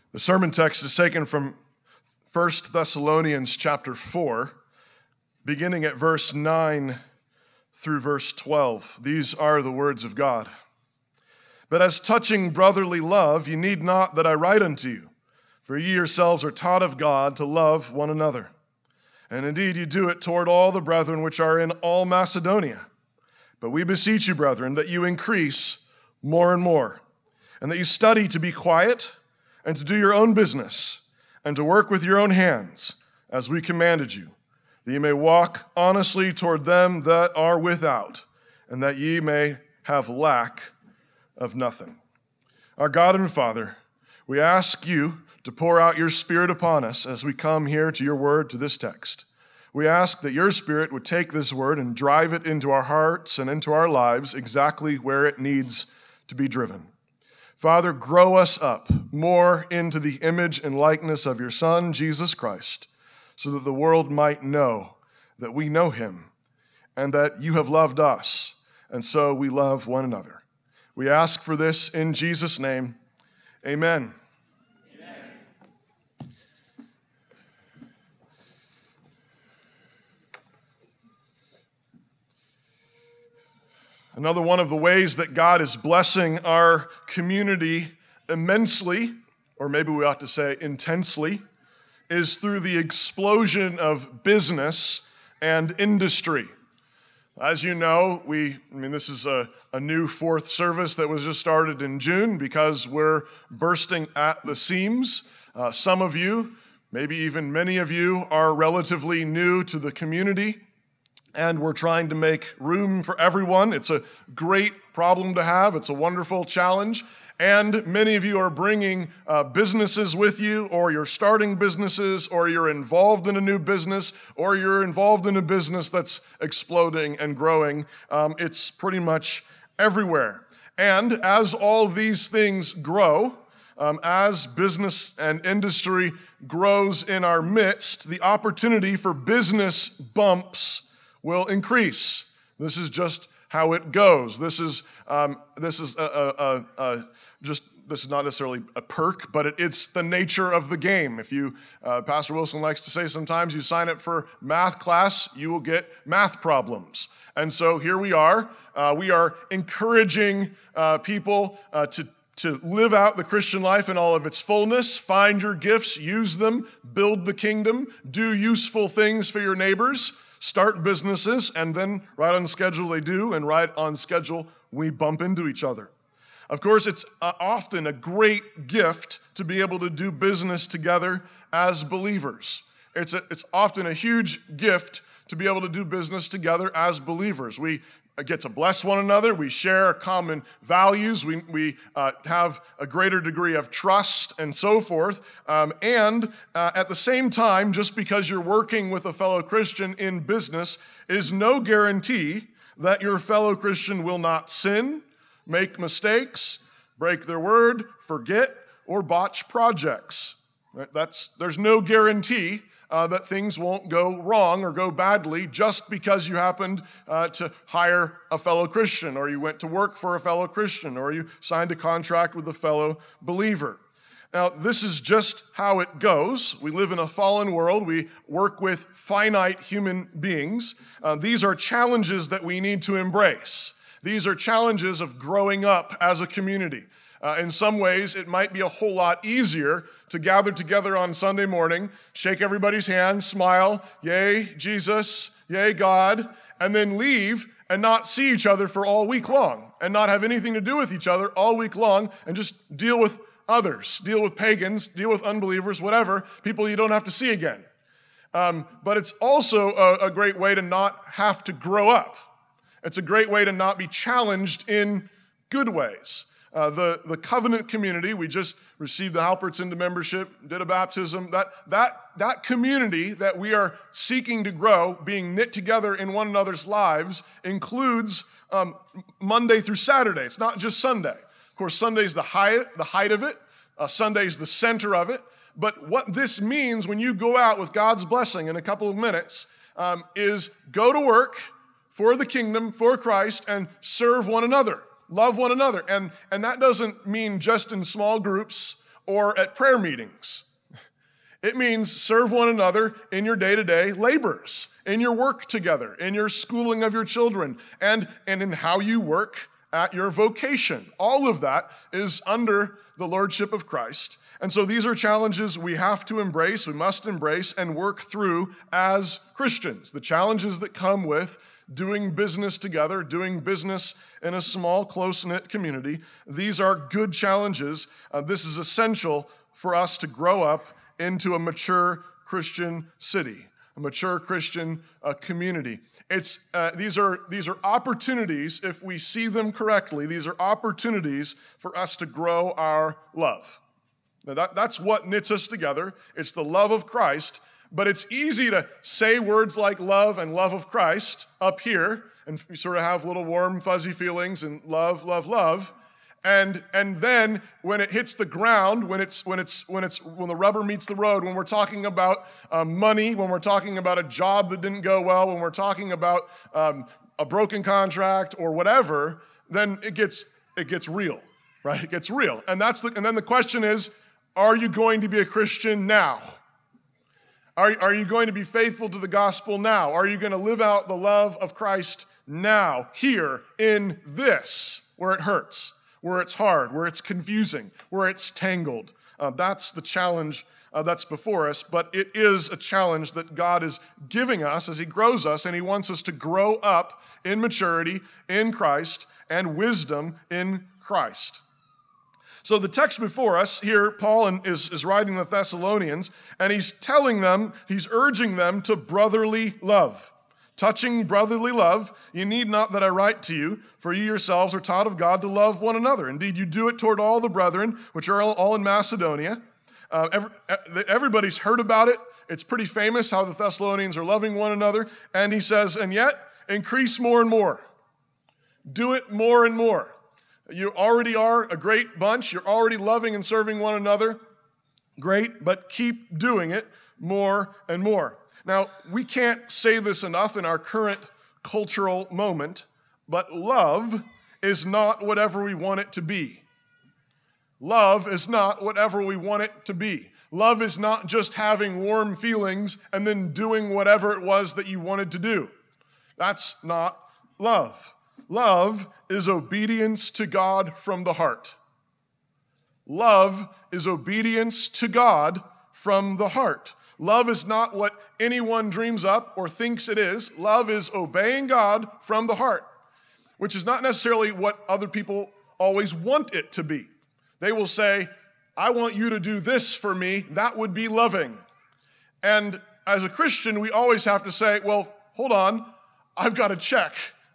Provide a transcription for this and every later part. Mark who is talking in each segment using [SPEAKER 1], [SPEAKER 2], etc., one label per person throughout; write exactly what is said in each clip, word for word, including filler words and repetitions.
[SPEAKER 1] The sermon text is taken from First Thessalonians chapter four, beginning at verse nine through verse twelve. These are the words of God. But as touching brotherly love, ye need not that I write unto you, for ye yourselves are taught of God to love one another. And indeed ye do it toward all the brethren which are in all Macedonia. But we beseech you, brethren, that you increase more and more, and that you study to be quiet, and to do your own business, and to work with your own hands, as we commanded you, that ye may walk honestly toward them that are without, and that ye may have lack of nothing. Our God and Father, we ask you to pour out your Spirit upon us as we come here to your word, to this text. We ask that your Spirit would take this word and drive it into our hearts and into our lives exactly where it needs to be driven. Father, grow us up more into the image and likeness of your Son, Jesus Christ, so that the world might know that we know him and that you have loved us, and so we love one another. We ask for this in Jesus' name. Amen. Amen. Another one of the ways that God is blessing our community immensely, or maybe we ought to say intensely, is through the explosion of business and industry. As you know, we, I mean, this is a, a new fourth service that was just started in June because we're bursting at the seams. Uh, some of you, maybe even many of you, are relatively new to the community, and we're trying to make room for everyone. It's a great problem to have. It's a wonderful challenge. And many of you are bringing uh, businesses with you, or you're starting businesses, or you're involved in a new business, or you're involved in a business that's exploding and growing. Um, it's pretty much everywhere. And as all of these things grow, um, as business and industry grows in our midst, the opportunity for business bumps will increase. This is just how it goes. This is um, this is a, a, a, a just this is not necessarily a perk, but it, it's the nature of the game. If you, uh, Pastor Wilson likes to say sometimes, you sign up for math class, you will get math problems. And so here we are. Uh, we are encouraging uh, people uh, to to live out the Christian life in all of its fullness. Find your gifts, use them, build the kingdom, do useful things for your neighbors. Start businesses, and then right on schedule they do, and right on schedule we bump into each other. Of course, it's uh, often a great gift to be able to do business together as believers. It's, a, it's often a huge gift to be able to do business together as believers. We get to bless one another. We share common values. We, we uh, have a greater degree of trust and so forth. Um, and uh, at the same time, just because you're working with a fellow Christian in business is no guarantee that your fellow Christian will not sin, make mistakes, break their word, forget, or botch projects. That's, there's no guarantee Uh, that things won't go wrong or go badly just because you happened uh, to hire a fellow Christian, or you went to work for a fellow Christian, or you signed a contract with a fellow believer. Now, this is just how it goes. We live in a fallen world. We work with finite human beings. Uh, these are challenges that we need to embrace. These are challenges of growing up as a community. Uh, in some ways, it might be a whole lot easier to gather together on Sunday morning, shake everybody's hand, smile, yay, Jesus, yay, God, and then leave and not see each other for all week long and not have anything to do with each other all week long and just deal with others, deal with pagans, deal with unbelievers, whatever, people you don't have to see again. Um, but it's also a, a great way to not have to grow up. It's a great way to not be challenged in good ways. Uh, the, the covenant community, we just received the Halperts into membership, did a baptism. That, that, that community that we are seeking to grow, being knit together in one another's lives, includes um, Monday through Saturday. It's not just Sunday. Of course, Sunday's the height, the height of it. Uh, Sunday's the center of it. But what this means when you go out with God's blessing in a couple of minutes um, is go to work for the kingdom, for Christ, and serve one another. Love one another. And, and that doesn't mean just in small groups or at prayer meetings. It means serve one another in your day-to-day labors, in your work together, in your schooling of your children, and, and in how you work at your vocation. All of that is under the lordship of Christ. And so these are challenges we have to embrace, we must embrace and work through as Christians. The challenges that come with doing business together, doing business in a small, close-knit community. These are good challenges. Uh, this is essential for us to grow up into a mature Christian city, a mature Christian uh, community. It's uh, these are these are opportunities, if we see them correctly, these are opportunities for us to grow our love. Now that, that's what knits us together. It's the love of Christ, but it's easy to say words like love and love of Christ up here, and we sort of have little warm, fuzzy feelings and love, love, love. And and then when it hits the ground, when it's when it's when it's when the rubber meets the road, when we're talking about uh, money, when we're talking about a job that didn't go well, when we're talking about um, a broken contract or whatever, then it gets it gets real, right? It gets real, and that's the and then the question is, are you going to be a Christian now? Are are you going to be faithful to the gospel now? Are you going to live out the love of Christ now, here in this, where it hurts? Where it's hard, where it's confusing, where it's tangled. Uh, that's the challenge uh, that's before us, but it is a challenge that God is giving us as he grows us, and he wants us to grow up in maturity in Christ and wisdom in Christ. So the text before us here, Paul is, is writing the Thessalonians, and he's telling them, he's urging them to brotherly love. Touching brotherly love, you need not that I write to you, for you yourselves are taught of God to love one another. Indeed, you do it toward all the brethren, which are all in Macedonia. Uh, every, everybody's heard about it. It's pretty famous how the Thessalonians are loving one another. And he says, and yet, increase more and more. Do it more and more. You already are a great bunch. You're already loving and serving one another. Great, but keep doing it more and more. Now, we can't say this enough in our current cultural moment, but love is not whatever we want it to be. Love is not whatever we want it to be. Love is not just having warm feelings and then doing whatever it was that you wanted to do. That's not love. Love is obedience to God from the heart. Love is obedience to God from the heart. Love is not what anyone dreams up or thinks it is. Love is obeying God from the heart, which is not necessarily what other people always want it to be. They will say, I want you to do this for me. That would be loving. And as a Christian, we always have to say, well, hold on, I've got to check.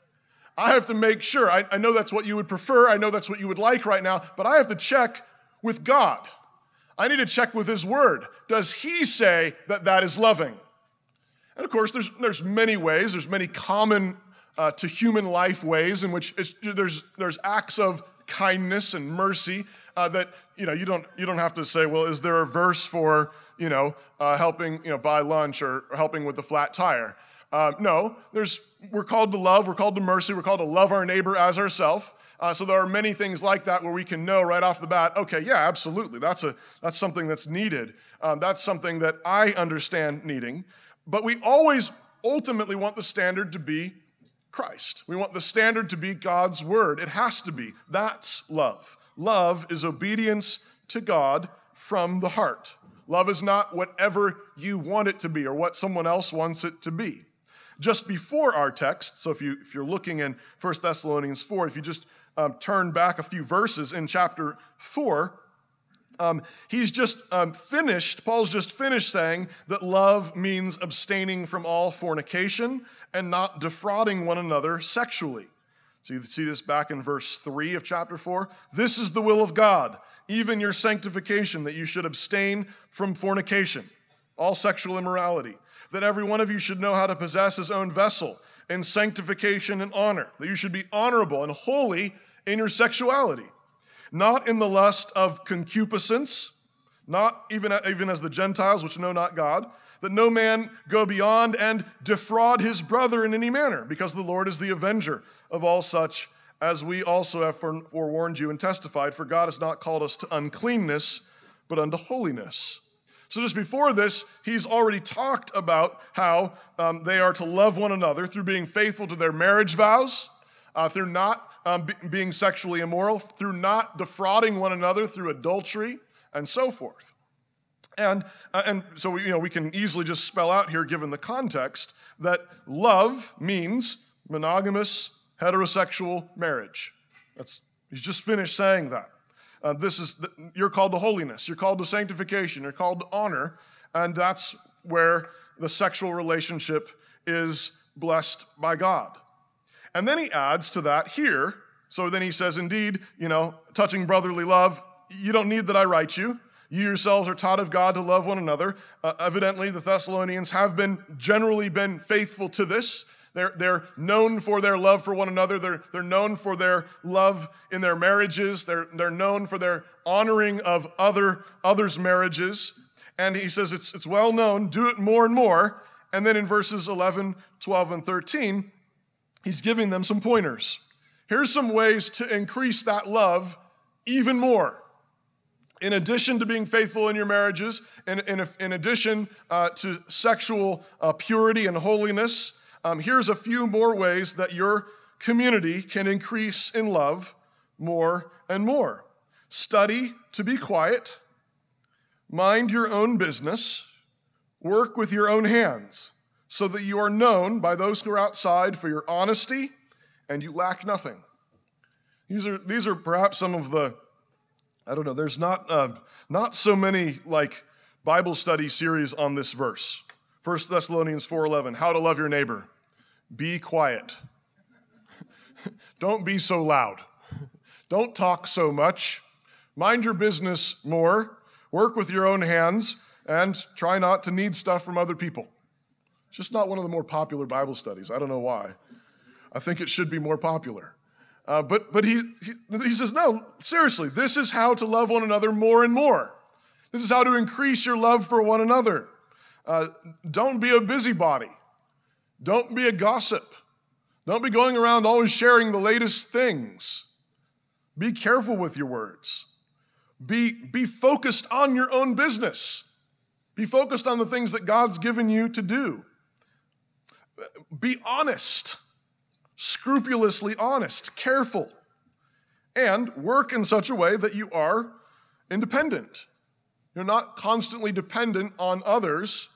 [SPEAKER 1] I have to make sure. I, I know that's what you would prefer. I know that's what you would like right now, but I have to check with God. I need to check with his word. Does he say that that is loving? And of course, there's, there's many ways. There's many common uh, to human life ways in which it's, there's, there's acts of kindness and mercy uh, that, you know, you don't, you don't have to say, well, is there a verse for, you know, uh, helping, you know, buy lunch or, or helping with the flat tire? Uh, no, there's, we're called to love. We're called to mercy. We're called to love our neighbor as ourselves. Uh, so there are many things like that where we can know right off the bat, okay, yeah, absolutely. That's a that's something that's needed. Um, that's something that I understand needing. But we always ultimately want the standard to be Christ. We want the standard to be God's word. It has to be. That's love. Love is obedience to God from the heart. Love is not whatever you want it to be or what someone else wants it to be. Just before our text, so if, you, if you're looking in First Thessalonians four, if you just um, turn back a few verses in chapter four, um, he's just um, finished, Paul's just finished saying that love means abstaining from all fornication and not defrauding one another sexually. So you see this back in verse three of chapter four. This is the will of God, even your sanctification, that you should abstain from fornication, all sexual immorality, that every one of you should know how to possess his own vessel in sanctification and honor, that you should be honorable and holy in your sexuality, not in the lust of concupiscence, not even, even as the Gentiles which know not God, that no man go beyond and defraud his brother in any manner, because the Lord is the avenger of all such, as we also have forewarned you and testified, for God has not called us to uncleanness, but unto holiness. So just before this, he's already talked about how um, they are to love one another through being faithful to their marriage vows, uh, through not um, be- being sexually immoral, through not defrauding one another through adultery, and so forth. And uh, and so we, you know we can easily just spell out here, given the context, that love means monogamous heterosexual marriage. That's he's just finished saying that. Uh, this is the, you're called to holiness. You're called to sanctification. You're called to honor, and that's where the sexual relationship is blessed by God. And then he adds to that here. So then he says, indeed, you know, touching brotherly love, you don't need that I write you. You yourselves are taught of God to love one another. Uh, evidently, the Thessalonians have been generally been faithful to this. They're, they're known for their love for one another. They're, they're known for their love in their marriages. They're, they're known for their honoring of other others' marriages. And he says it's, it's well known, do it more and more. And then in verses eleven, twelve, and thirteen, he's giving them some pointers. Here's some ways to increase that love even more. In addition to being faithful in your marriages, in, in, in addition uh, to sexual uh, purity and holiness, Um, here's a few more ways that your community can increase in love more and more. Study to be quiet, mind your own business, work with your own hands, so that you are known by those who are outside for your honesty and you lack nothing. These are these are perhaps some of the, I don't know, there's not uh, not so many like Bible study series on this verse. First Thessalonians four eleven, how to love your neighbor. Be quiet. Don't be so loud. Don't talk so much. Mind your business more. Work with your own hands and try not to need stuff from other people. It's just not one of the more popular Bible studies. I don't know why. I think it should be more popular. Uh, but but he, he he says, no, seriously, this is how to love one another more and more. This is how to increase your love for one another. Uh, don't be a busybody. Don't be a gossip. Don't be going around always sharing the latest things. Be careful with your words. Be, be focused on your own business. Be focused on the things that God's given you to do. Be honest, scrupulously honest, careful, and work in such a way that you are independent. You're not constantly dependent on others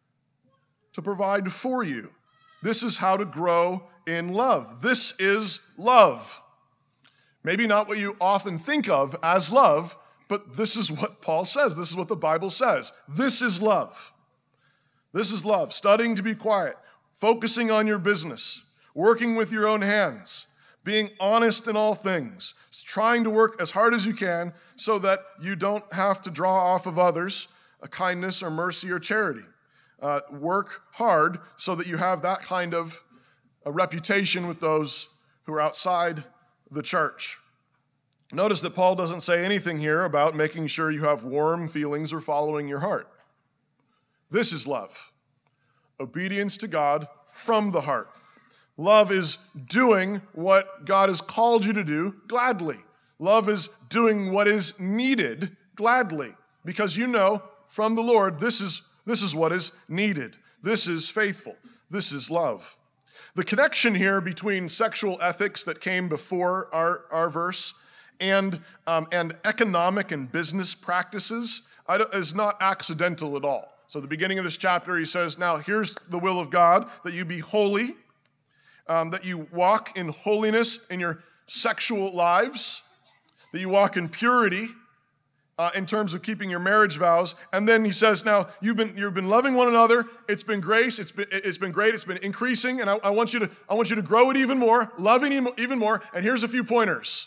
[SPEAKER 1] to provide for you. This is how to grow in love. This is love. Maybe not what you often think of as love, but this is what Paul says. This is what the Bible says. This is love. This is love. Studying to be quiet, focusing on your business, working with your own hands, being honest in all things, trying to work as hard as you can so that you don't have to draw off of others a kindness or mercy or charity. Uh, work hard so that you have that kind of a reputation with those who are outside the church. Notice that Paul doesn't say anything here about making sure you have warm feelings or following your heart. This is love. Obedience to God from the heart. Love is doing what God has called you to do gladly. Love is doing what is needed gladly because you know from the Lord this is This is what is needed. This is faithful. This is love. The connection here between sexual ethics that came before our, our verse and, um, and economic and business practices is not accidental at all. So at the beginning of this chapter, he says, now here's the will of God, that you be holy, um, that you walk in holiness in your sexual lives, that you walk in purity, Uh, in terms of keeping your marriage vows. And then he says, now, you've been you've been loving one another. It's been grace. It's been it's been great. It's been increasing. And I, I want you to I want you to grow it even more, loving it even more. And here's a few pointers.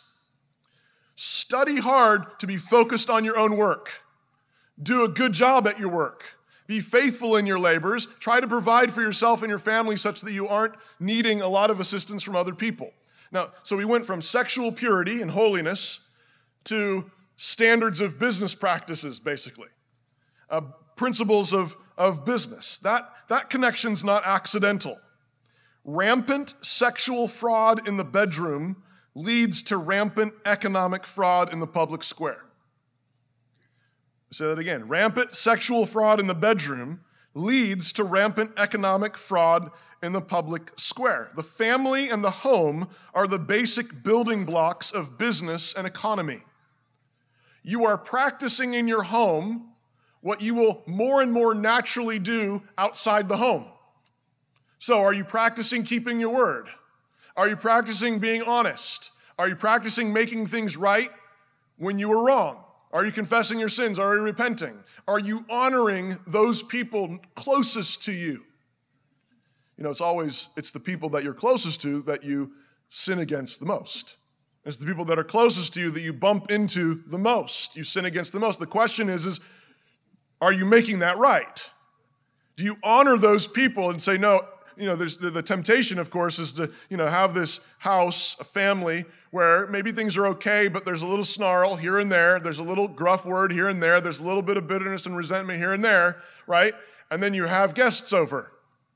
[SPEAKER 1] Study hard to be focused on your own work. Do a good job at your work. Be faithful in your labors. Try to provide for yourself and your family such that you aren't needing a lot of assistance from other people. Now, so we went from sexual purity and holiness to standards of business practices, basically. Uh, principles of, of business. That, that connection's not accidental. Rampant sexual fraud in the bedroom leads to rampant economic fraud in the public square. say that again. Rampant sexual fraud in the bedroom leads to rampant economic fraud in the public square. The family and the home are the basic building blocks of business and economy. You are practicing in your home what you will more and more naturally do outside the home. So are you practicing keeping your word? Are you practicing being honest? Are you practicing making things right when you were wrong? Are you confessing your sins? Are you repenting? Are you honoring those people closest to you? You know, it's always, it's the people that you're closest to that you sin against the most. It's the people that are closest to you that you bump into the most. You sin against the most. The question is, is are you making that right? Do you honor those people and say, no, you know, there's the, the temptation, of course, is to, you know, have this house, a family, where maybe things are okay, but there's a little snarl here and there. There's a little gruff word here and there. There's a little bit of bitterness and resentment here and there, right? And then you have guests over.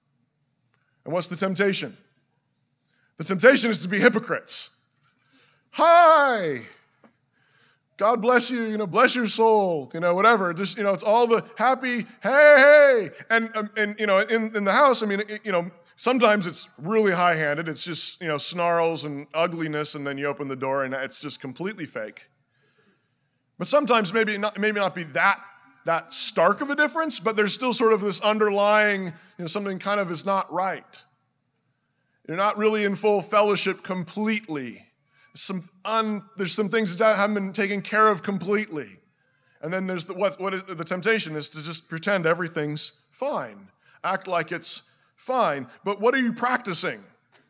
[SPEAKER 1] And what's the temptation? The temptation is to be hypocrites. Hi! God bless you, you know, bless your soul, you know, whatever. Just, you know, it's all the happy, hey, hey. And, um, and you know, in, in the house, I mean, it, you know, sometimes it's really high-handed. It's just, you know, snarls and ugliness, and then you open the door, and it's just completely fake. But sometimes maybe not, maybe not be that, that stark of a difference, but there's still sort of this underlying, you know, something kind of is not right. You're not really in full fellowship completely. Some un, there's some things that haven't been taken care of completely. And then there's the, what, what is, the temptation is to just pretend everything's fine. Act like it's fine. But what are you practicing?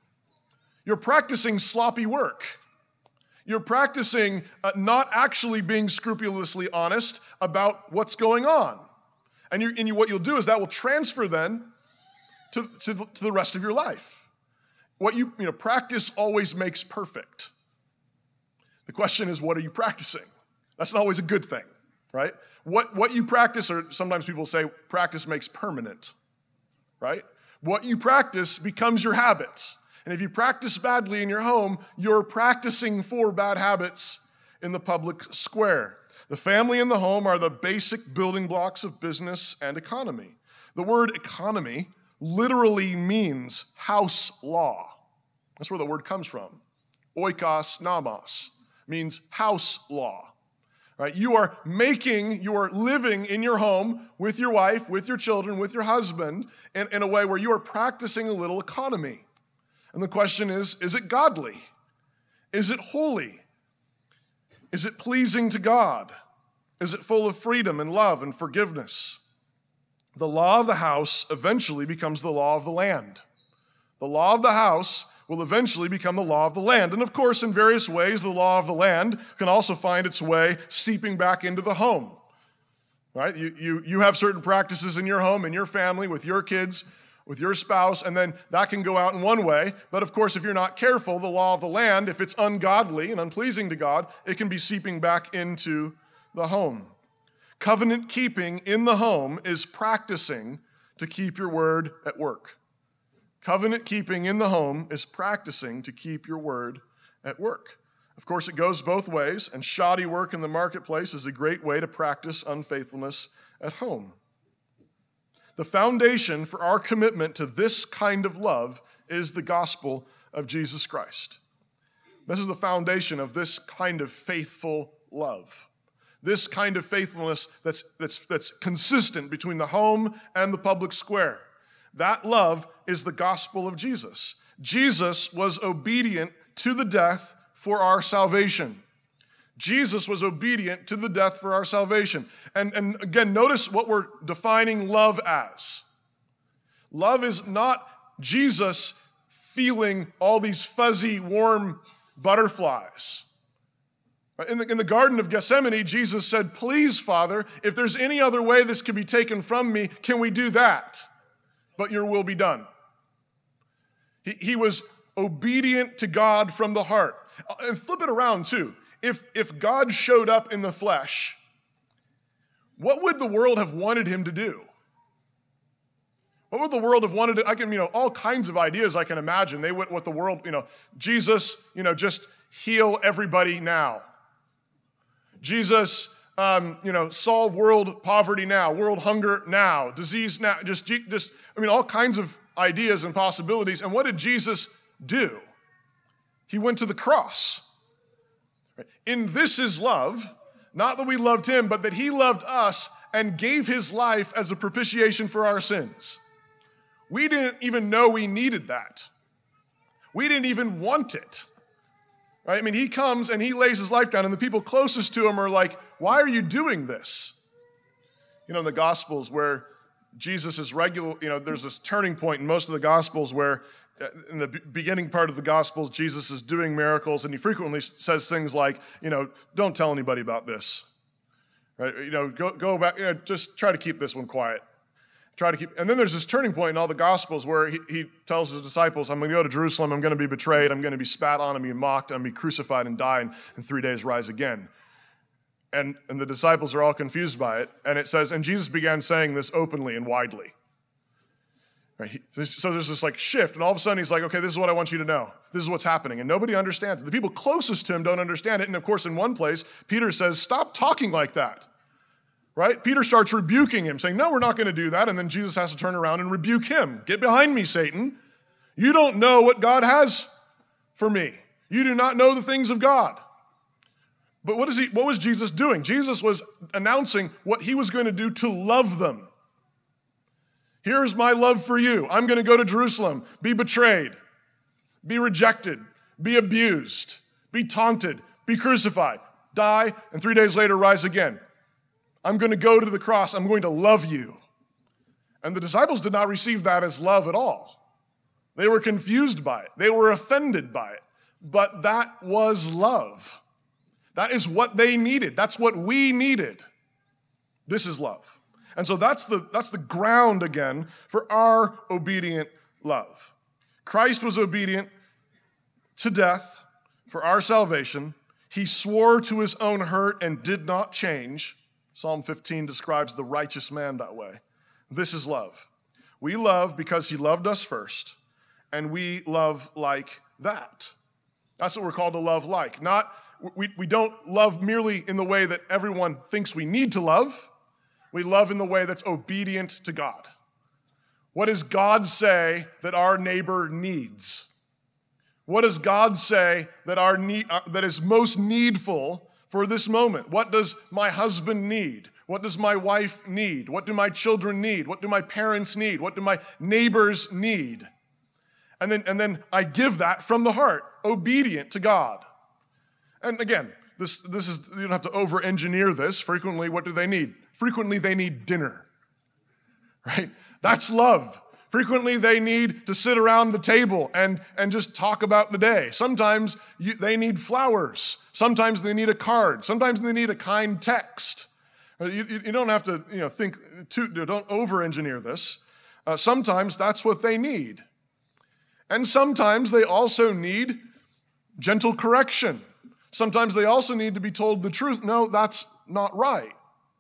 [SPEAKER 1] You're practicing sloppy work. You're practicing uh, not actually being scrupulously honest about what's going on. And, you, and you, what you'll do is that will transfer then to, to, the, to the rest of your life. What you, you know, practice always makes perfect. The question is, what are you practicing? That's not always a good thing, right? What, what you practice, or sometimes people say practice makes permanent, right? What you practice becomes your habits. And if you practice badly in your home, you're practicing for bad habits in the public square. The family and the home are the basic building blocks of business and economy. The word economy literally means house law. That's where the word comes from. Oikos nomos means house law. Right? You are making, you are living in your home with your wife, with your children, with your husband, in, in a way where you are practicing a little economy. And the question is, is it godly? Is it holy? Is it pleasing to God? Is it full of freedom and love and forgiveness? The law of the house eventually becomes the law of the land. The law of the house will eventually become the law of the land. And of course, in various ways, the law of the land can also find its way seeping back into the home. Right? You, you, you have certain practices in your home, in your family, with your kids, with your spouse, and then that can go out in one way. But of course, if you're not careful, the law of the land, if it's ungodly and unpleasing to God, it can be seeping back into the home. Covenant keeping in the home is practicing to keep your word at work. Covenant keeping in the home is practicing to keep your word at work. Of course, it goes both ways, and shoddy work in the marketplace is a great way to practice unfaithfulness at home. The foundation for our commitment to this kind of love is the gospel of Jesus Christ. This is the foundation of this kind of faithful love. This kind of faithfulness that's, that's, that's consistent between the home and the public square. That love is the gospel of Jesus. Jesus was obedient to the death for our salvation. Jesus was obedient to the death for our salvation. And, and again, notice what we're defining love as. Love is not Jesus feeling all these fuzzy, warm butterflies. In the, in the Garden of Gethsemane, Jesus said, "Please, Father, if there's any other way this can be taken from me, can we do that? But your will be done." He, he was obedient to God from the heart. And flip it around too. If, if God showed up in the flesh, what would the world have wanted him to do? What would the world have wanted to, I can, you know, all kinds of ideas I can imagine. They would, what the world, you know, Jesus, you know, just heal everybody now. Jesus, um, you know, solve world poverty now, world hunger now, disease now, just, just, I mean, all kinds of ideas and possibilities. And what did Jesus do? He went to the cross. In this is love, not that we loved him, but that he loved us and gave his life as a propitiation for our sins. We didn't even know we needed that. We didn't even want it. Right? I mean, he comes and he lays his life down, and the people closest to him are like, why are you doing this? You know, in the Gospels where Jesus is regular, you know, there's this turning point in most of the Gospels where in the beginning part of the Gospels, Jesus is doing miracles, and he frequently says things like, you know, don't tell anybody about this. Right? You know, go, go back, you know, just try to keep this one quiet. Try to keep, and then there's this turning point in all the Gospels where he, he tells his disciples, I'm going to go to Jerusalem, I'm going to be betrayed, I'm going to be spat on, I'm going to be mocked, I'm going to be crucified and die, and in three days rise again. And, and the disciples are all confused by it, and it says, and Jesus began saying this openly and widely. Right? He, so there's this like shift, and all of a sudden he's like, okay, this is what I want you to know. This is what's happening, and nobody understands it. The people closest to him don't understand it, and of course in one place, Peter says, stop talking like that. Right? Peter starts rebuking him, saying, no, we're not going to do that. And then Jesus has to turn around and rebuke him. Get behind me, Satan. You don't know what God has for me. You do not know the things of God. But what is he? What was Jesus doing? Jesus was announcing what he was going to do to love them. Here's my love for you. I'm going to go to Jerusalem, be betrayed, be rejected, be abused, be taunted, be crucified, die, and three days later rise again. I'm going to go to the cross. I'm going to love you. And the disciples did not receive that as love at all. They were confused by it. They were offended by it. But that was love. That is what they needed. That's what we needed. This is love. And so that's the, that's the ground again for our obedient love. Christ was obedient to death for our salvation. He swore to his own hurt and did not change. Psalm fifteen describes the righteous man that way. This is love. We love because he loved us first, and we love like that. That's what we're called to love like. Not, we, we don't love merely in the way that everyone thinks we need to love. We love in the way that's obedient to God. What does God say that our neighbor needs? What does God say that, our need, uh, that is most needful for this moment? What does my husband need? What does my wife need? What do my children need? What do my parents need? What do my neighbors need? And then, and then I give that from the heart, obedient to God. And again, this, this is, you don't have to over-engineer this. Frequently, what do they need? Frequently, they need dinner, right? That's love. Frequently, they need to sit around the table and, and just talk about the day. Sometimes you, they need flowers. Sometimes they need a card. Sometimes they need a kind text. You, you don't have to you know, think, too, don't over-engineer this. Uh, sometimes that's what they need. And sometimes they also need gentle correction. Sometimes they also need to be told the truth. No, that's not right.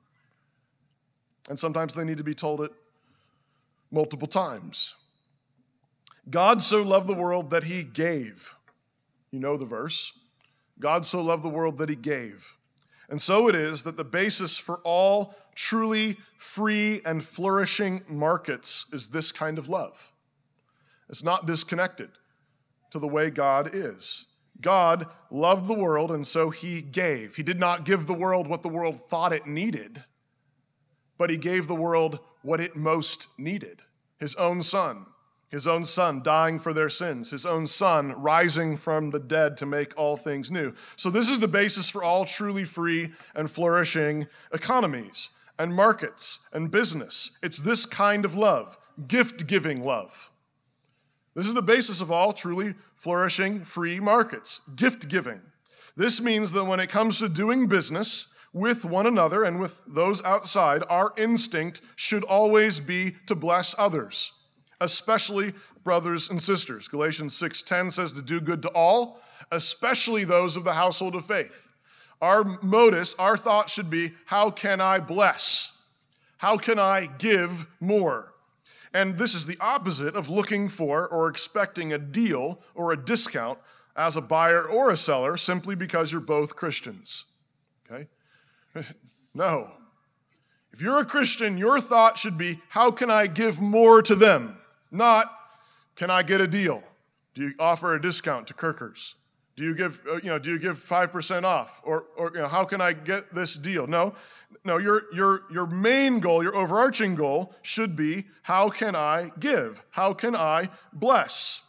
[SPEAKER 1] And sometimes they need to be told it multiple times. God so loved the world that he gave. You know the verse. God so loved the world that he gave. And so it is that the basis for all truly free and flourishing markets is this kind of love. It's not disconnected to the way God is. God loved the world, and so he gave. He did not give the world what the world thought it needed, but he gave the world what it most needed. His own son. His own son dying for their sins. His own son rising from the dead to make all things new. So this is the basis for all truly free and flourishing economies and markets and business. It's this kind of love, gift-giving love. This is the basis of all truly flourishing free markets, gift-giving. This means that when it comes to doing business with one another and with those outside, our instinct should always be to bless others, especially brothers and sisters. Galatians six ten says to do good to all, especially those of the household of faith. Our modus, our thought should be, how can I bless? How can I give more? And this is the opposite of looking for or expecting a deal or a discount as a buyer or a seller simply because you're both Christians. Okay? No. If you're a Christian, your thought should be, how can I give more to them? Not, can I get a deal? Do you offer a discount to Kirkers? Do you give, uh, you know, do you give five percent off? Or, or you know, how can I get this deal? No, no, your, your, your main goal, your overarching goal should be, how can I give? How can I bless?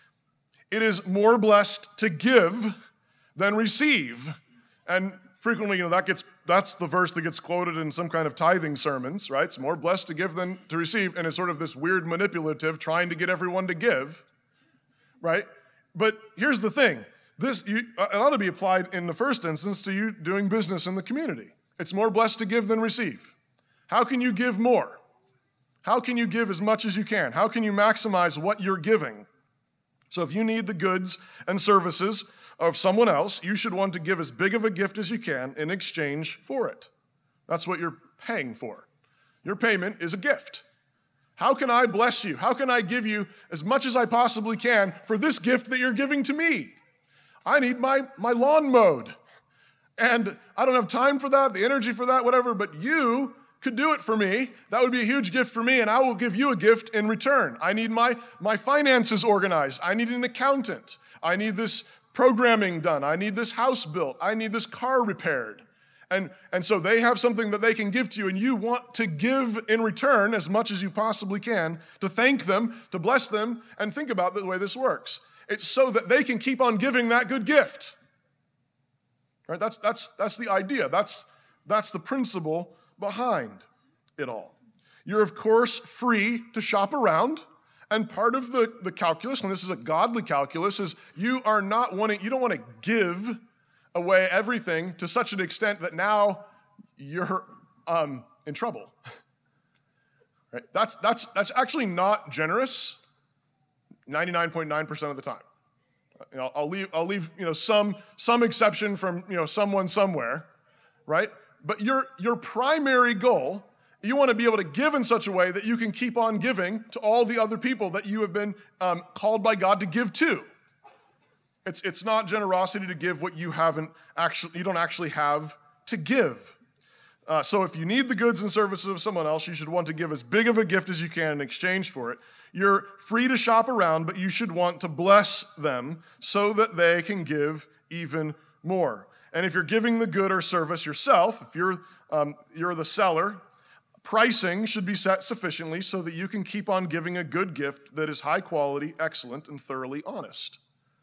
[SPEAKER 1] It is more blessed to give than receive. And frequently, you know, that gets, that's the verse that gets quoted in some kind of tithing sermons, right? It's more blessed to give than to receive. And it's sort of this weird manipulative trying to get everyone to give, right? But here's the thing. This you, it ought to be applied in the first instance to you doing business in the community. It's more blessed to give than receive. How can you give more? How can you give as much as you can? How can you maximize what you're giving? So if you need the goods and services of someone else, you should want to give as big of a gift as you can in exchange for it. That's what you're paying for. Your payment is a gift. How can I bless you? How can I give you as much as I possibly can for this gift that you're giving to me? I need my, my lawn mowed. And I don't have time for that, the energy for that, whatever, but you could do it for me. That would be a huge gift for me, and I will give you a gift in return. I need my, my finances organized. I need an accountant. I need this programming done. I need this house built. I need this car repaired. And, and so they have something that they can give to you, and you want to give in return as much as you possibly can to thank them, to bless them, and think about the way this works. It's so that they can keep on giving that good gift. Right? That's, that's, that's the idea. That's, that's the principle behind it all. You're, of course, free to shop around. And part of the, the calculus, and this is a godly calculus, is you are not wanting, you don't want to give away everything to such an extent that now you're um, in trouble. Right? That's, that's, that's actually not generous ninety-nine point nine percent of the time. You know, I'll leave, I'll leave you know, some, some exception from you know, someone somewhere, right? But your, your primary goal, you want to be able to give in such a way that you can keep on giving to all the other people that you have been um, called by God to give to. It's, it's not generosity to give what you haven't actually, you don't actually have to give. Uh, so if you need the goods and services of someone else, you should want to give as big of a gift as you can in exchange for it. You're free to shop around, but you should want to bless them so that they can give even more. And if you're giving the good or service yourself, if you're, um, you're the seller, pricing should be set sufficiently so that you can keep on giving a good gift that is high quality, excellent, and thoroughly honest.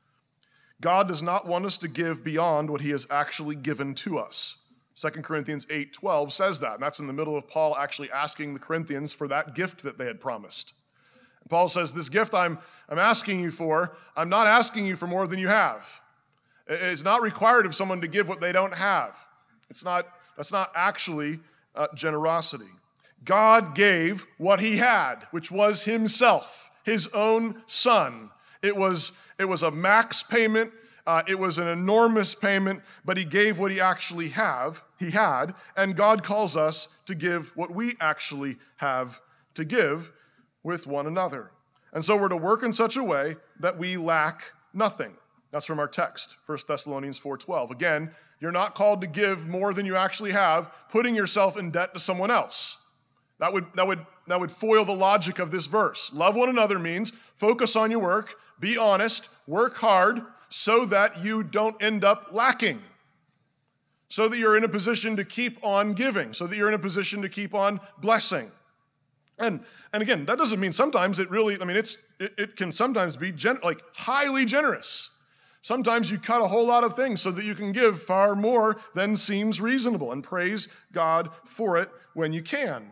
[SPEAKER 1] God does not want us to give beyond what he has actually given to us. Second Corinthians eight twelve says that, and that's in the middle of Paul actually asking the Corinthians for that gift that they had promised. And Paul says, this gift I'm, I'm asking you for, I'm not asking you for more than you have. It's not required of someone to give what they don't have. It's not, that's not actually uh, generosity. God gave what he had, which was himself, his own son. It was, it was a max payment. Uh, it was an enormous payment, but he gave what he actually have, he had, and God calls us to give what we actually have to give with one another. And so we're to work in such a way that we lack nothing. That's from our text, First Thessalonians four twelve. Again, you're not called to give more than you actually have, putting yourself in debt to someone else. That would, that would, that would foil the logic of this verse. Love one another means focus on your work, be honest, work hard, so that you don't end up lacking, so that you're in a position to keep on giving, so that you're in a position to keep on blessing. And, and again, that doesn't mean sometimes it really, I mean, it's it, it can sometimes be gen, like highly generous. Sometimes you cut a whole lot of things so that you can give far more than seems reasonable, and praise God for it when you can.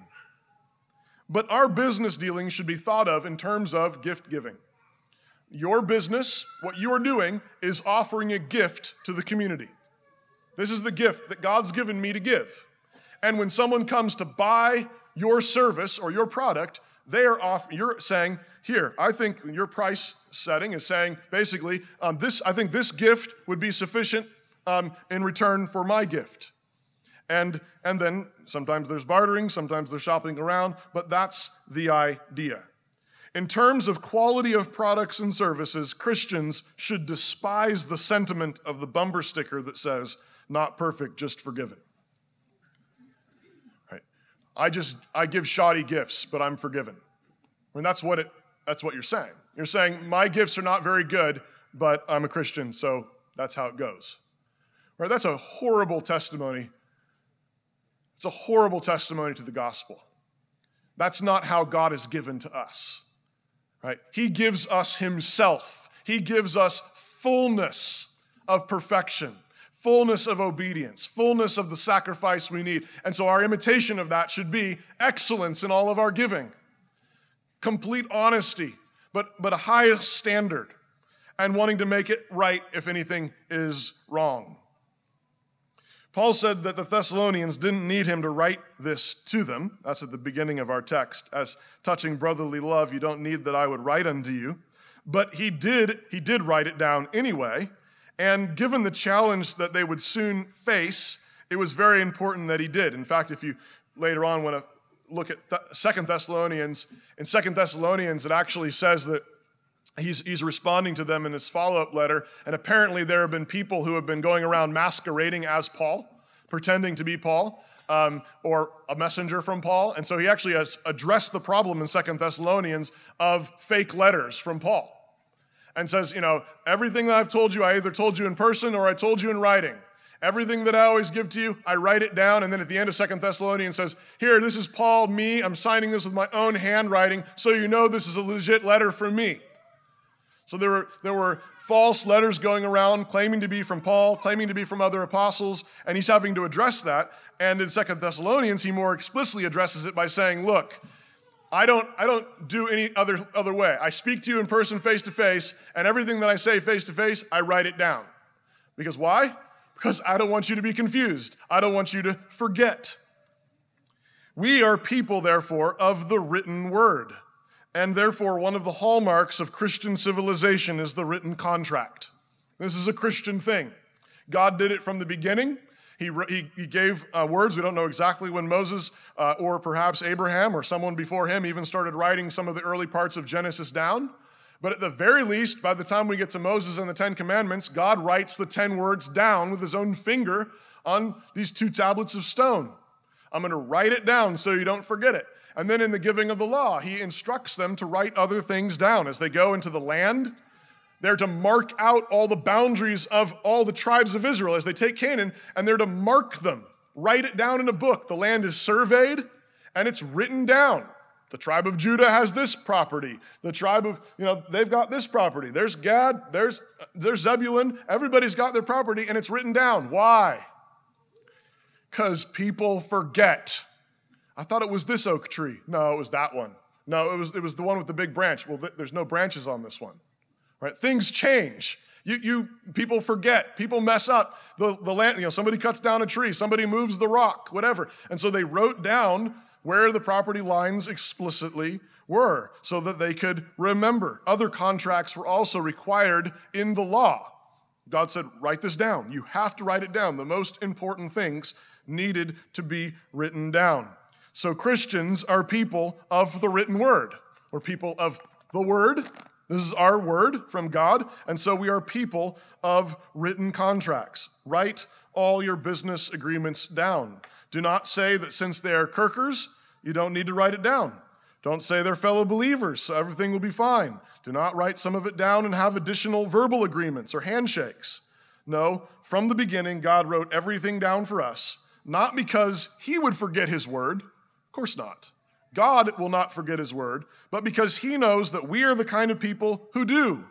[SPEAKER 1] But our business dealings should be thought of in terms of gift giving. Your business, what you are doing, is offering a gift to the community. This is the gift that God's given me to give. And when someone comes to buy your service or your product, they are off, you're saying, here, I think your price setting is saying, basically, um, this. I think this gift would be sufficient um, in return for my gift. And, and then sometimes there's bartering, sometimes there's shopping around, but that's the idea. In terms of quality of products and services, Christians should despise the sentiment of the bumper sticker that says, not perfect, just forgiven. I just, I give shoddy gifts, but I'm forgiven. I mean, that's what it, that's what you're saying. You're saying, my gifts are not very good, but I'm a Christian, so that's how it goes. Right? That's a horrible testimony. It's a horrible testimony to the gospel. That's not how God is given to us. Right? He gives us himself. He gives us fullness of perfection, fullness of obedience, fullness of the sacrifice we need. And so our imitation of that should be excellence in all of our giving, complete honesty, but, but a high standard, and wanting to make it right if anything is wrong. Paul said that the Thessalonians didn't need him to write this to them. That's at the beginning of our text. As touching brotherly love, you don't need that I would write unto you. But he did, he did write it down anyway. And given the challenge that they would soon face, it was very important that he did. In fact, if you later on want to look at Th- Second Thessalonians, in Second Thessalonians it actually says that He's, he's responding to them in his follow-up letter, and apparently there have been people who have been going around masquerading as Paul, pretending to be Paul, um, or a messenger from Paul, and so he actually has addressed the problem in Second Thessalonians of fake letters from Paul, and says, you know, everything that I've told you, I either told you in person or I told you in writing. Everything that I always give to you, I write it down, and then at the end of Second Thessalonians says, here, this is Paul, me, I'm signing this with my own handwriting, so you know this is a legit letter from me. So there were, there were false letters going around claiming to be from Paul, claiming to be from other apostles, and he's having to address that. And in Second Thessalonians, he more explicitly addresses it by saying, look, I don't, I don't do any other, other way. I speak to you in person face to face, and everything that I say face to face, I write it down. Because why? Because I don't want you to be confused. I don't want you to forget. We are people, therefore, of the written word. And therefore, one of the hallmarks of Christian civilization is the written contract. This is a Christian thing. God did it from the beginning. He, he, he gave uh, words. We don't know exactly when Moses uh, or perhaps Abraham or someone before him even started writing some of the early parts of Genesis down. But at the very least, by the time we get to Moses and the Ten Commandments, God writes the ten words down with his own finger on these two tablets of stone. I'm going to write it down so you don't forget it. And then in the giving of the law, he instructs them to write other things down. As they go into the land, they're to mark out all the boundaries of all the tribes of Israel as they take Canaan, and they're to mark them, write it down in a book. The land is surveyed, and it's written down. The tribe of Judah has this property. The tribe of, you know, they've got this property. There's Gad, there's, there's Zebulun. Everybody's got their property, and it's written down. Why? Because people forget. I thought it was this oak tree. No, it was that one. No, it was it was the one with the big branch. Well, th- there's no branches on this one. Right? Things change. You you people forget. People mess up. The the land, you know, somebody cuts down a tree, somebody moves the rock, whatever. And so they wrote down where the property lines explicitly were so that they could remember. Other contracts were also required in the law. God said, write this down. You have to write it down. The most important things needed to be written down. So Christians are people of the written word, or people of the word. This is our word from God, and so we are people of written contracts. Write all your business agreements down. Do not say that since they are Kirkers, you don't need to write it down. Don't say they're fellow believers, so everything will be fine. Do not write some of it down and have additional verbal agreements or handshakes. No, from the beginning, God wrote everything down for us, not because he would forget his word. Of course not. God will not forget his word, but because he knows that we are the kind of people who do.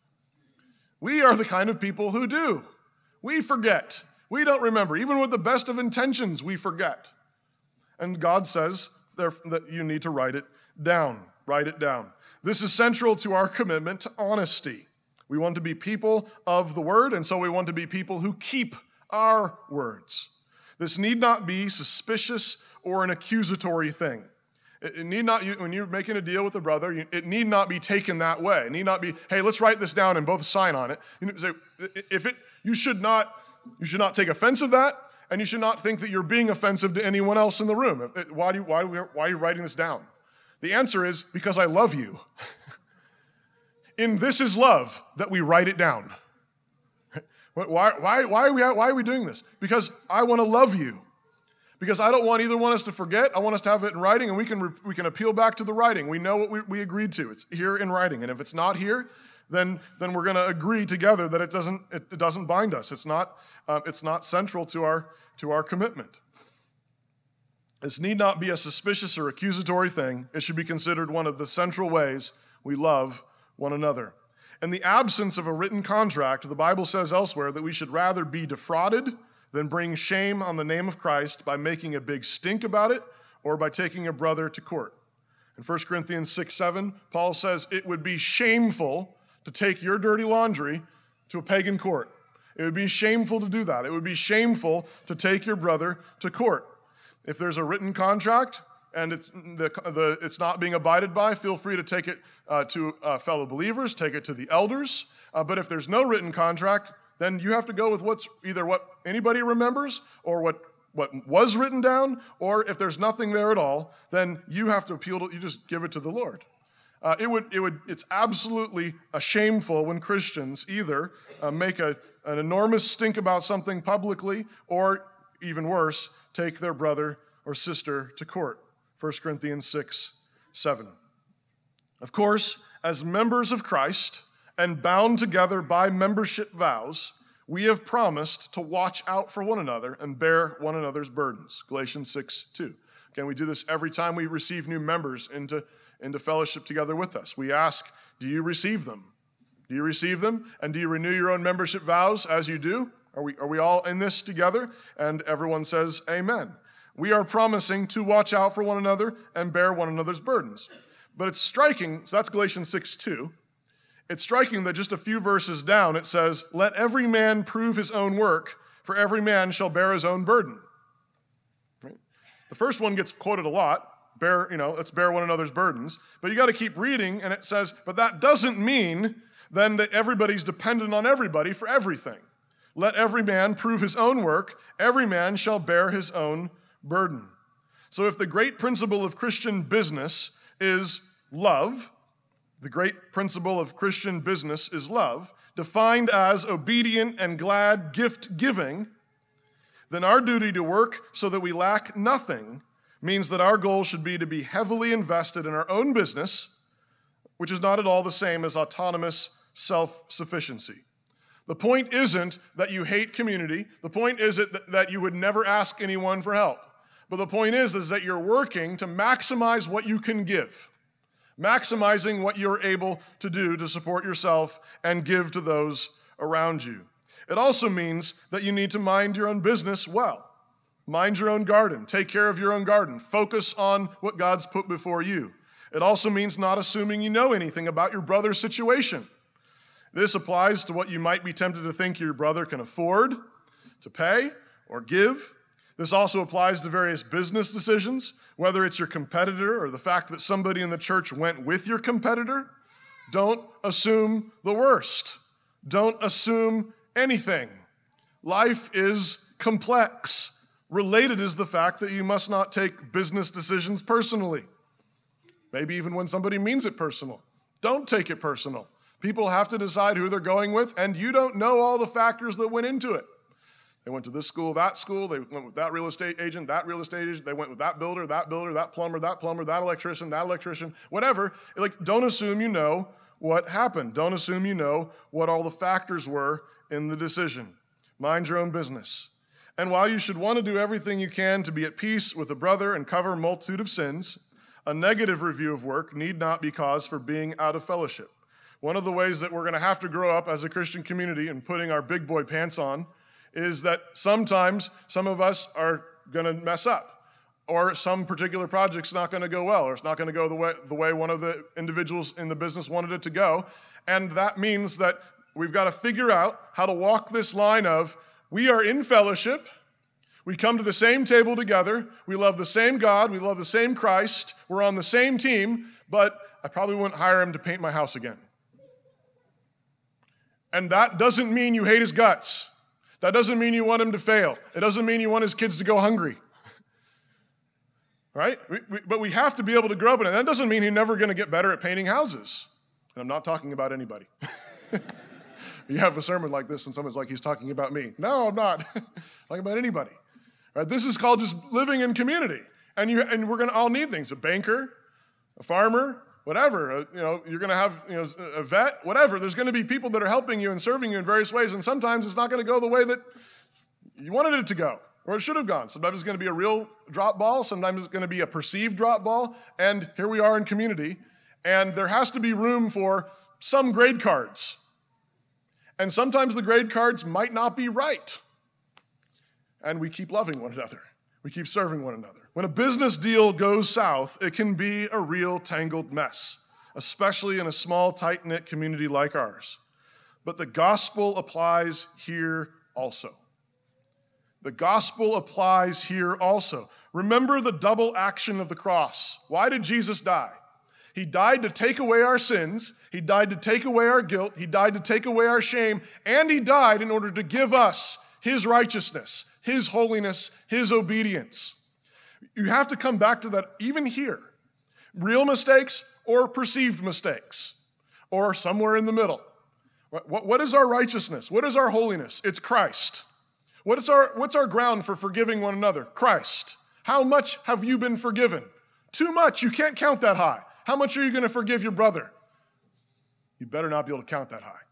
[SPEAKER 1] We are the kind of people who do. We forget. We don't remember. Even with the best of intentions, we forget. And God says that you need to write it down. Write it down. This is central to our commitment to honesty. We want to be people of the word, and so we want to be people who keep our words. This need not be suspicious or an accusatory thing. It, it need not, when you're making a deal with a brother, it need not be taken that way. It need not be, hey, let's write this down and both sign on it. You say, if it, you should not, you should not take offense of that, and you should not think that you're being offensive to anyone else in the room. Why do you, why, why are you writing this down? The answer is because I love you. In this is love that we write it down. Why, why, why, are we, why are we doing this? Because I want to love you. Because I don't want either one of us to forget. I want us to have it in writing, and we can, re- we can appeal back to the writing. We know what we, we agreed to. It's here in writing. And if it's not here, then, then we're going to agree together that it doesn't, it, it doesn't bind us. It's not, uh, it's not central to our, to our commitment. This need not be a suspicious or accusatory thing. It should be considered one of the central ways we love one another. In the absence of a written contract, the Bible says elsewhere that we should rather be defrauded than bring shame on the name of Christ by making a big stink about it or by taking a brother to court. In First Corinthians six seven, Paul says it would be shameful to take your dirty laundry to a pagan court. It would be shameful to do that. It would be shameful to take your brother to court. If there's a written contract and it's, the, the, it's not being abided by, feel free to take it uh, to uh, fellow believers, take it to the elders. Uh, but if there's no written contract, then you have to go with what's either what anybody remembers or what, what was written down, or if there's nothing there at all, then you have to appeal to, you just give it to the Lord. Uh, it would, it would, it's absolutely uh, shameful when Christians either uh, make a, an enormous stink about something publicly, or even worse, take their brother or sister to court. First Corinthians six seven. Of course, as members of Christ and bound together by membership vows, we have promised to watch out for one another and bear one another's burdens. Galatians six two. Again, we do this every time we receive new members into, into fellowship together with us. We ask, do you receive them? Do you receive them? And do you renew your own membership vows as you do? Are we, are we all in this together? And everyone says, amen. We are promising to watch out for one another and bear one another's burdens. But it's striking, so that's Galatians six two. It's striking that just a few verses down it says, let every man prove his own work, for every man shall bear his own burden. Right? The first one gets quoted a lot, bear, you know, let's bear one another's burdens. But you got to keep reading, and it says, but that doesn't mean then that everybody's dependent on everybody for everything. Let every man prove his own work, every man shall bear his own burden. So if the great principle of Christian business is love, the great principle of Christian business is love, defined as obedient and glad gift giving, then our duty to work so that we lack nothing means that our goal should be to be heavily invested in our own business, which is not at all the same as autonomous self-sufficiency. The point isn't that you hate community. The point isn't that you would never ask anyone for help. But the point is, is that you're working to maximize what you can give, maximizing what you're able to do to support yourself and give to those around you. It also means that you need to mind your own business well. Mind your own garden. Take care of your own garden. Focus on what God's put before you. It also means not assuming you know anything about your brother's situation. This applies to what you might be tempted to think your brother can afford to pay or give. This also applies to various business decisions, whether it's your competitor or the fact that somebody in the church went with your competitor. Don't assume the worst. Don't assume anything. Life is complex. Related is the fact that you must not take business decisions personally. Maybe even when somebody means it personal. Don't take it personal. People have to decide who they're going with, and you don't know all the factors that went into it. They went to this school, that school, they went with that real estate agent, that real estate agent, they went with that builder, that builder, that plumber, that plumber, that electrician, that electrician, whatever. Like, don't assume you know what happened. Don't assume you know what all the factors were in the decision. Mind your own business. And while you should want to do everything you can to be at peace with a brother and cover a multitude of sins, a negative review of work need not be cause for being out of fellowship. One of the ways that we're going to have to grow up as a Christian community and putting our big boy pants on is that sometimes some of us are going to mess up, or some particular project's not going to go well, or it's not going to go the way, the way one of the individuals in the business wanted it to go. And that means that we've got to figure out how to walk this line of, we are in fellowship, we come to the same table together, we love the same God, we love the same Christ, we're on the same team, but I probably wouldn't hire him to paint my house again. And that doesn't mean you hate his guts. That doesn't mean you want him to fail. It doesn't mean you want his kids to go hungry. Right? We, we, but we have to be able to grow up in it. That doesn't mean he's never going to get better at painting houses. And I'm not talking about anybody. You have a sermon like this and someone's like, he's talking about me. No, I'm not. Talking about anybody. Right? This is called just living in community. And you and we're going to all need things. A banker, a farmer, whatever. A, you know, you're going to have you know, a vet, whatever. There's going to be people that are helping you and serving you in various ways. And sometimes it's not going to go the way that you wanted it to go or it should have gone. Sometimes it's going to be a real drop ball. Sometimes it's going to be a perceived drop ball. And here we are in community. And there has to be room for some grade cards. And sometimes the grade cards might not be right. And we keep loving one another. We keep serving one another. When a business deal goes south, it can be a real tangled mess, especially in a small, tight-knit community like ours. But the gospel applies here also. The gospel applies here also. Remember the double action of the cross. Why did Jesus die? He died to take away our sins. He died to take away our guilt. He died to take away our shame. And he died in order to give us his righteousness, his holiness, his obedience. You have to come back to that even here. Real mistakes or perceived mistakes, or somewhere in the middle. What, what is our righteousness? What is our holiness? It's Christ. What is our, what's our ground for forgiving one another? Christ. How much have you been forgiven? Too much. You can't count that high. How much are you going to forgive your brother? You better not be able to count that high.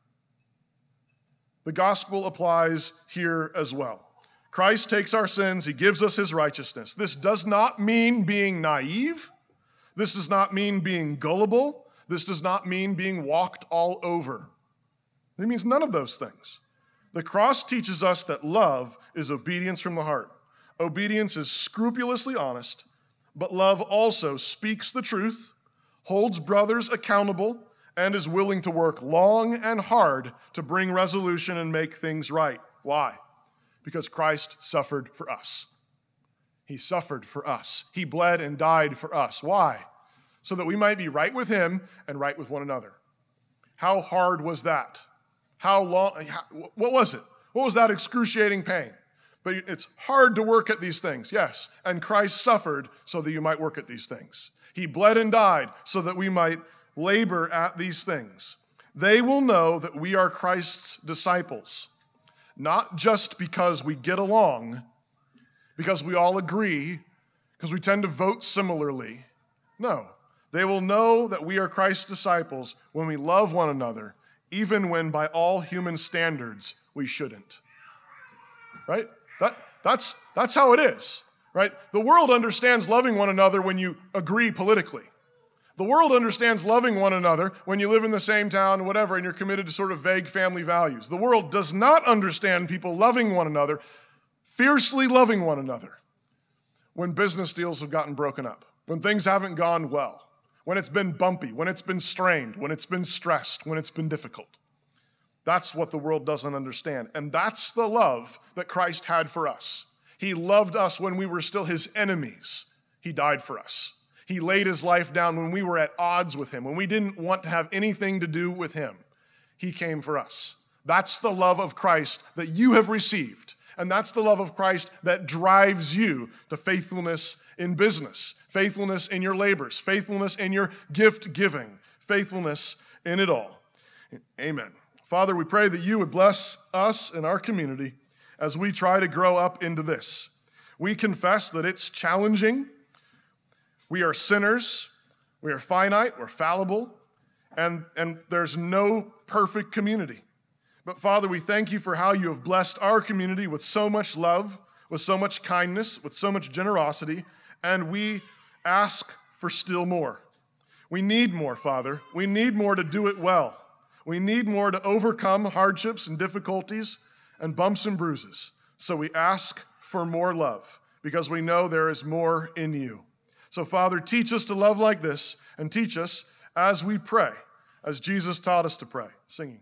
[SPEAKER 1] The gospel applies here as well. Christ takes our sins. He gives us his righteousness. This does not mean being naive. This does not mean being gullible. This does not mean being walked all over. It means none of those things. The cross teaches us that love is obedience from the heart. Obedience is scrupulously honest, but love also speaks the truth, holds brothers accountable, and is willing to work long and hard to bring resolution and make things right. Why? Because Christ suffered for us. He suffered for us. He bled and died for us. Why? So that we might be right with him and right with one another. How hard was that? How long? How, what was it? What was that excruciating pain? But it's hard to work at these things, yes. And Christ suffered so that you might work at these things. He bled and died so that we might labor at these things. They will know that we are Christ's disciples, not just because we get along, because we all agree, because we tend to vote similarly. No, they will know that we are Christ's disciples when we love one another, even when by all human standards we shouldn't. Right? That, that's, that's how it is. Right? The world understands loving one another when you agree politically. The world understands loving one another when you live in the same town, whatever, and you're committed to sort of vague family values. The world does not understand people loving one another, fiercely loving one another, when business deals have gotten broken up, when things haven't gone well, when it's been bumpy, when it's been strained, when it's been stressed, when it's been difficult. That's what the world doesn't understand. And that's the love that Christ had for us. He loved us when we were still his enemies. He died for us. He laid his life down when we were at odds with him, when we didn't want to have anything to do with him. He came for us. That's the love of Christ that you have received. And that's the love of Christ that drives you to faithfulness in business, faithfulness in your labors, faithfulness in your gift giving, faithfulness in it all. Amen. Father, we pray that you would bless us and our community as we try to grow up into this. We confess that it's challenging. We are sinners, we are finite, we're fallible, and, and there's no perfect community. But Father, we thank you for how you have blessed our community with so much love, with so much kindness, with so much generosity, and we ask for still more. We need more, Father. We need more to do it well. We need more to overcome hardships and difficulties and bumps and bruises. So we ask for more love because we know there is more in you. So, Father, teach us to love like this, and teach us as we pray, as Jesus taught us to pray. Singing.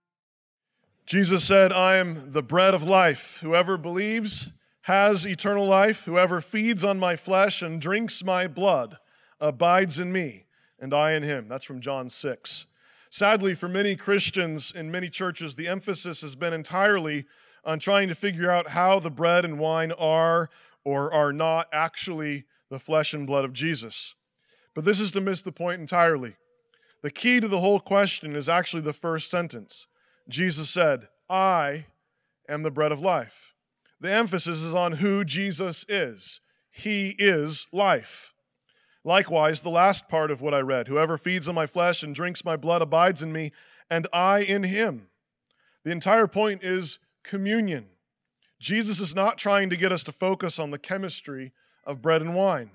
[SPEAKER 1] Jesus said, I am the bread of life. Whoever believes has eternal life. Whoever feeds on my flesh and drinks my blood abides in me, and I in him. That's from John six. Sadly, for many Christians in many churches, the emphasis has been entirely on trying to figure out how the bread and wine are or are not actually the flesh and blood of Jesus. But this is to miss the point entirely. The key to the whole question is actually the first sentence. Jesus said, I am the bread of life. The emphasis is on who Jesus is. He is life. Likewise, the last part of what I read, whoever feeds on my flesh and drinks my blood abides in me, and I in him. The entire point is communion. Jesus is not trying to get us to focus on the chemistry of bread and wine.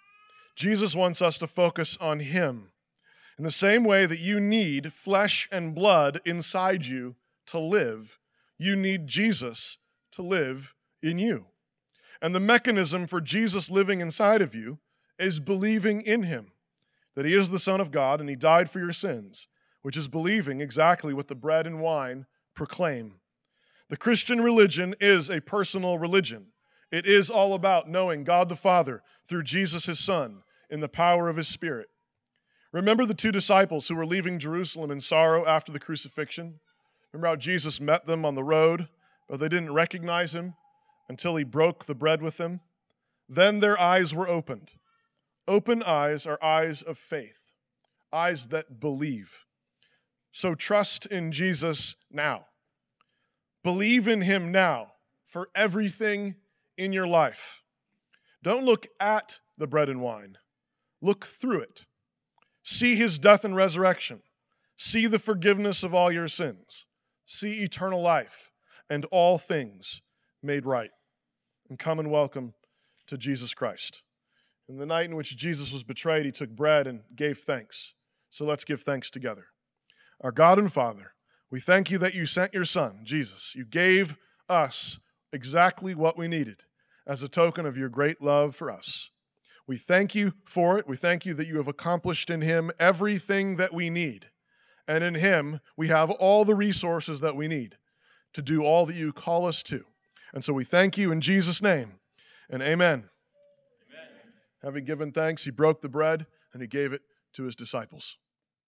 [SPEAKER 1] Jesus wants us to focus on him. In the same way that you need flesh and blood inside you to live, you need Jesus to live in you. And the mechanism for Jesus living inside of you is believing in him, that he is the Son of God and he died for your sins, which is believing exactly what the bread and wine proclaim. The Christian religion is a personal religion. It is all about knowing God the Father through Jesus his Son in the power of his Spirit. Remember the two disciples who were leaving Jerusalem in sorrow after the crucifixion? Remember how Jesus met them on the road, but they didn't recognize him until he broke the bread with them? Then their eyes were opened. Open eyes are eyes of faith, eyes that believe. So trust in Jesus now. Believe in him now for everything in your life. Don't look at the bread and wine. Look through it. See his death and resurrection. See the forgiveness of all your sins. See eternal life and all things made right. And come and welcome to Jesus Christ. In the night in which Jesus was betrayed, he took bread and gave thanks. So let's give thanks together. Our God and Father, we thank you that you sent your Son, Jesus. You gave us exactly what we needed as a token of your great love for us. We thank you for it. We thank you that you have accomplished in him everything that we need. And in him, we have all the resources that we need to do all that you call us to. And so we thank you in Jesus' name, and amen. Amen. Having given thanks, he broke the bread, and he gave it to his disciples.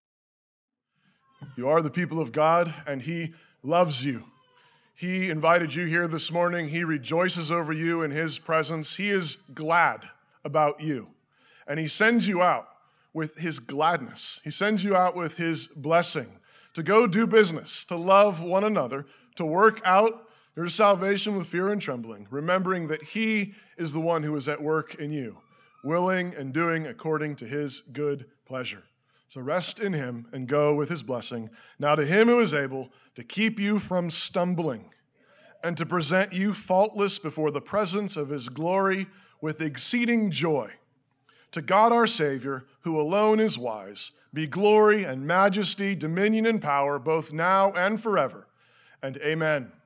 [SPEAKER 1] You are the people of God, and he loves you. He invited you here this morning. He rejoices over you in his presence. He is glad about you, and he sends you out with his gladness. He sends you out with his blessing to go do business, to love one another, to work out your salvation with fear and trembling, remembering that he is the one who is at work in you, willing and doing according to his good pleasure. So rest in him and go with his blessing. Now to him who is able to keep you from stumbling and to present you faultless before the presence of his glory with exceeding joy. To God our Savior, who alone is wise, be glory and majesty, dominion and power, both now and forever. And amen.